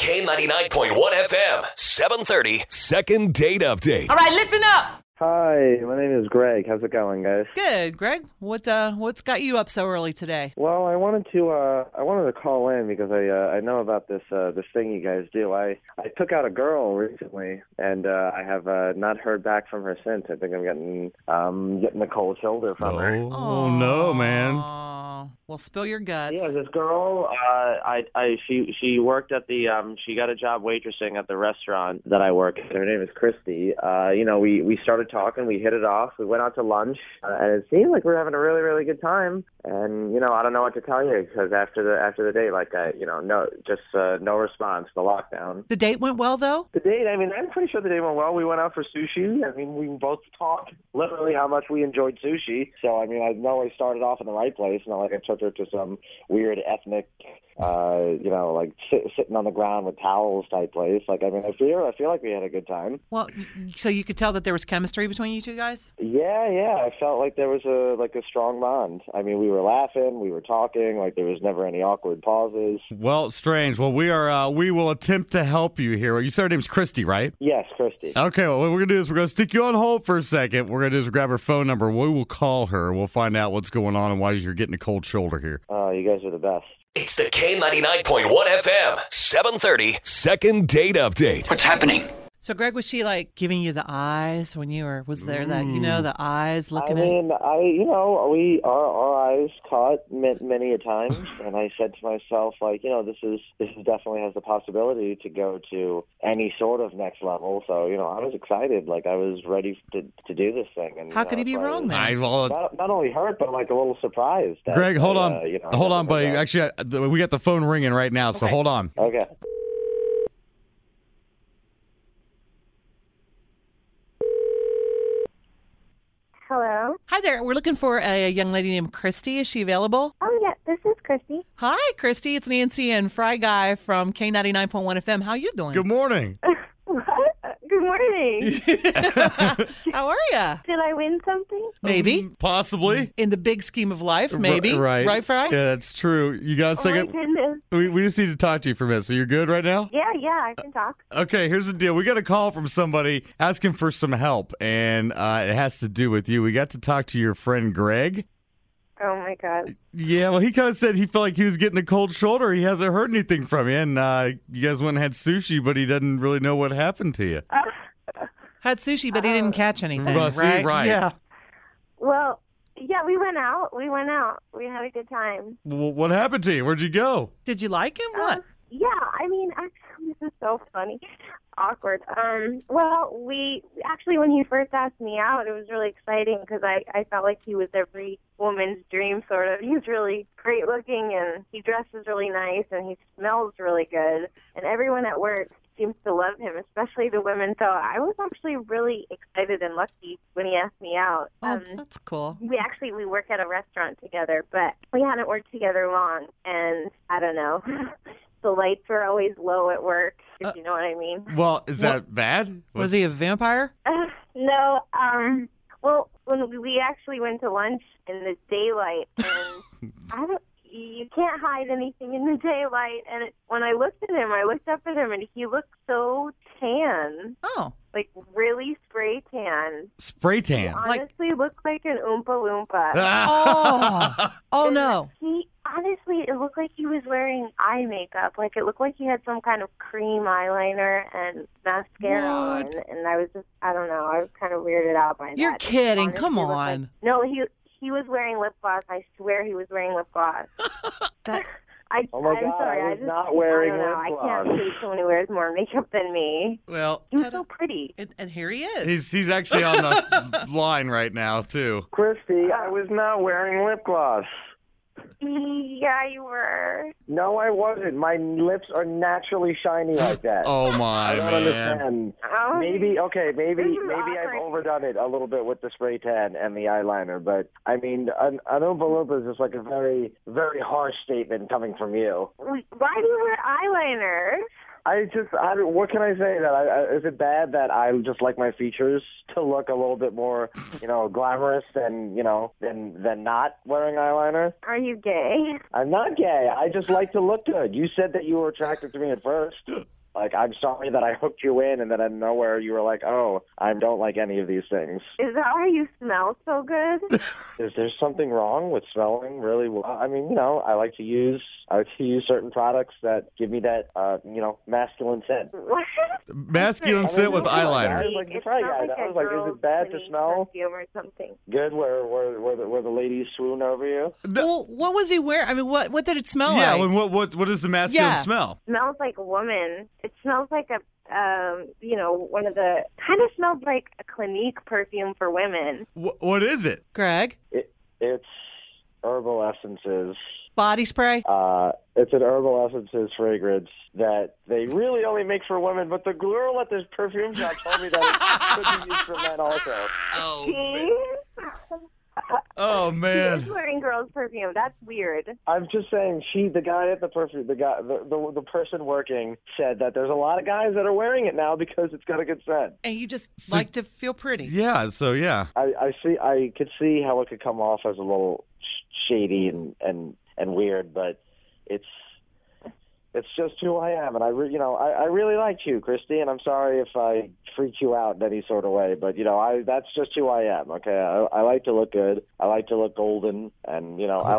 K99.1 FM, 730. Second date update. All right, listen up. Hi, my name is Greg. How's it going, guys? Good, Greg. What's got you up so early today? Well, I wanted to call in because I know about this thing you guys do. I took out a girl recently, and I have not heard back from her since. I think I'm getting the cold shoulder from her. Oh no, man. Aw. Well, spill your guts. Yeah, this girl. She worked at the she got a job waitressing at the restaurant that I work at. Her name is Christy. We started talking, we hit it off, we went out to lunch, and it seemed like we were having a really, really good time. And I don't know what to tell you because after the date, no response. The lockdown. The date went well, though? The date, I'm pretty sure the date went well. We went out for sushi. We both talked literally how much we enjoyed sushi. So I know I started off in the right place. Not like I took her to some weird ethnic, sitting on the ground with towels type place. I feel like we had a good time. Well, so you could tell that there was chemistry between you two guys? Yeah. I felt like there was a strong bond. We were laughing, we were talking, there was never any awkward pauses. Well, strange. Well, we will attempt to help you here. You said her name's Christy, right? Yes, Christy. Okay, well, what we're going to do is we're going to stick you on hold for a second. We're going to do is grab her phone number. We will call her. We'll find out what's going on and why you're getting a cold shoulder here. Oh, you guys are the best. It's the K99.1 FM, 730. Second date update. What's happening? So, Greg, was she getting you the eyes when you was there? That the eyes looking at. Our eyes caught many a times, and I said to myself, this definitely has the possibility to go to any sort of next level. So, I was excited, I was ready to do this thing. And how could he be wrong then? Not only hurt, but a little surprised. Greg, hold on, hold on, buddy. Actually, we got the phone ringing right now, so hold on. Okay. Hello. Hi there. We're looking for a young lady named Christy. Is she available? Oh, yeah. This is Christy. Hi, Christy. It's Nancy and Fry Guy from K99.1 FM. How you doing? Good morning. What? Good morning. How are ya? Did I win something? Maybe. Possibly. In the big scheme of life, maybe. Right. Right, Fry? Yeah, that's true. You got a second? Oh, my goodness. We just need to talk to you for a minute. So you're good right now? Yeah, I can talk. Okay, here's the deal. We got a call from somebody asking for some help, and it has to do with you. We got to talk to your friend Greg. Oh, my God. Yeah, well, he kind of said he felt like he was getting a cold shoulder. He hasn't heard anything from you, and you guys went and had sushi, but he doesn't really know what happened to you. Had sushi, but he didn't catch anything, Well, see, right? right. Yeah. Well, yeah, we went out. We had a good time. Well, what happened to you? Where'd you go? Did you like him? What? Yeah, actually, this is so funny. Awkward. Well, when he first asked me out, it was really exciting because I felt like he was every woman's dream, sort of. He's really great looking, and he dresses really nice, and he smells really good, and everyone at work seems to love him, especially the women. So I was actually really excited and lucky when he asked me out. Oh, that's cool. We work at a restaurant together, but we hadn't worked together long, and I don't know. The lights were always low at work, if you know what I mean. Well, is that bad? Was he a vampire? No. Well, when we actually went to lunch in the daylight, and you can't hide anything in the daylight. And when I looked up at him, and he looked so tan. Oh. Really spray tan. Spray tan? He honestly looked like an Oompa Loompa. Oh, no. Honestly, it looked like he was wearing eye makeup. It looked like he had some kind of cream eyeliner and mascara on. And I was I don't know, I was kind of weirded out by that. You're kidding. Come on. No, he was wearing lip gloss. I swear he was wearing lip gloss. Oh my God, sorry, I was not wearing lip gloss. I can't see someone who wears more makeup than me. Well, he was so pretty. And here he is. He's actually on the line right now, too. Christy, I was not wearing lip gloss. Yeah, you were. No, I wasn't. My lips are naturally shiny like that. Oh my I don't understand. Maybe I've overdone it a little bit with the spray tan and the eyeliner, but an Oompa Loompa is just a very, very harsh statement coming from you. Why do you wear eyeliner? What can I say? Is it bad that I just like my features to look a little bit more, glamorous than not wearing eyeliner? Are you gay? I'm not gay. I just like to look good. You said that you were attracted to me at first. Like, I'm sorry that I hooked you in and then out of nowhere you were like, oh, I don't like any of these things. Is that why you smell so good? Is there something wrong with smelling really well? I mean, I like to use certain products that give me that, masculine scent. What? Masculine scent with eyeliner. I was like, that's right, guys. I was like, is it bad to smell? Or something. Good, where the ladies swoon over you? Well, what was he wearing? I mean, what did it smell Yeah, like? what does the masculine Yeah. smell? Smells like a woman. It smells like a one of the kind of smells like a Clinique perfume for women. What is it? Greg? It's herbal essences. Body spray? It's an herbal essences fragrance that they really only make for women, but the girl at this perfume shop told me that it could be used for men also. Oh She's man. wearing girls' perfume. That's weird. I'm just saying, the guy at the perfume, the person working said that there's a lot of guys that are wearing it now because it's got a good scent. And you just like to feel pretty. Yeah. So yeah. I could see how it could come off as a little shady and weird, but it's just who I am, and I really liked you, Christy, and I'm sorry if I freaked you out in any sort of way, but that's just who I am. Okay, I like to look good, I like to look golden, and I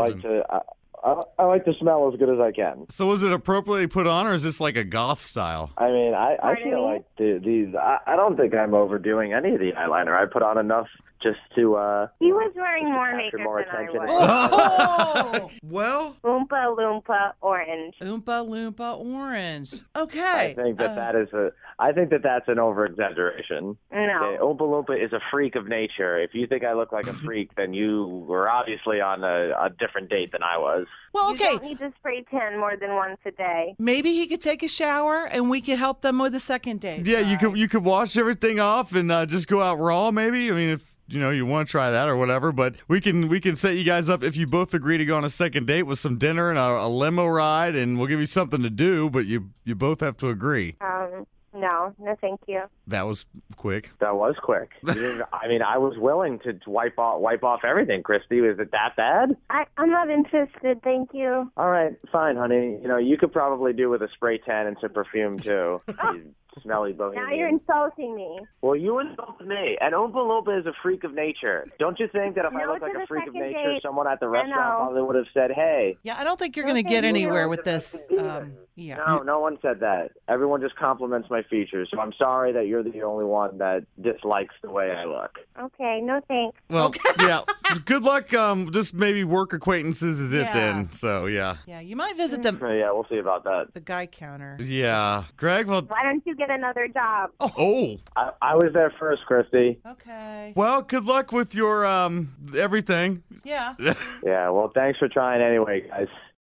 like to smell as good as I can. So was it appropriately put on, or is this like a goth style? I mean, I feel like these. I don't think I'm overdoing any of the eyeliner. I put on enough just to. He was wearing more makeup more than I attention. Oh! Well, Oompa Loompa orange. Oompa Loompa orange. I Okay. think I think that's an over-exaggeration. No. Okay, Oompa Loompa is a freak of nature. If you think I look like a freak, then you were obviously on a different date than I was. Well, You okay. don't need to spray tan more than once a day. Maybe he could take a shower and we could help them with the second date. yeah, you could wash everything off and just go out raw. Maybe. I mean, if you want to try that or whatever, but we can set you guys up if you both agree to go on a second date with some dinner and a limo ride, and we'll give you something to do. But you both have to agree. No, thank you. That was quick. That was quick. I was willing to wipe off everything, Christy. Was it that bad? I'm not interested, thank you. All right, fine, honey. You could probably do with a spray tan and some perfume, too. You smelly bohemian. Now you're insulting me. Well, you insulted me. And Oompa Loompa is a freak of nature. Don't you think that if I No looked like to a the freak of second nature, date. someone at the I restaurant know. probably would have said, hey. Yeah, I don't think you're going to Okay, get you anywhere know with this. Yeah. No one said that. Everyone just compliments my features. So I'm sorry that you're the only one that dislikes the way I look. Okay, no thanks. Well, yeah. Good luck. Just maybe work acquaintances is it Yeah. then. So yeah. Yeah, you might visit the Yeah, we'll see about that. guy counter. Yeah. Greg. Well. Why don't you get another job? Oh. I was there first, Christy. Okay. Well, good luck with your everything. Yeah. Yeah, well, thanks for trying anyway, guys.